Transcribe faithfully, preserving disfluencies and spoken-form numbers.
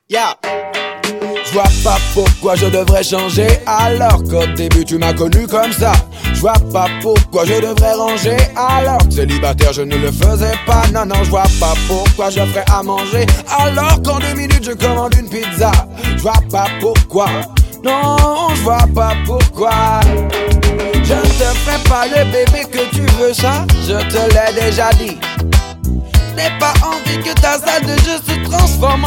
Yeah. Je vois pas pourquoi je devrais changer alors qu'au début tu m'as connu comme ça. Je vois pas pourquoi je devrais ranger alors que célibataire je ne le faisais pas. Non non, je vois pas pourquoi je ferais à manger alors qu'en deux minutes je commande une pizza. Je vois pas pourquoi, non je vois pas pourquoi. Je ne te ferai pas le bébé que tu veux, ça je te l'ai déjà dit. N'aie pas envie que ta salle de jeu se transforme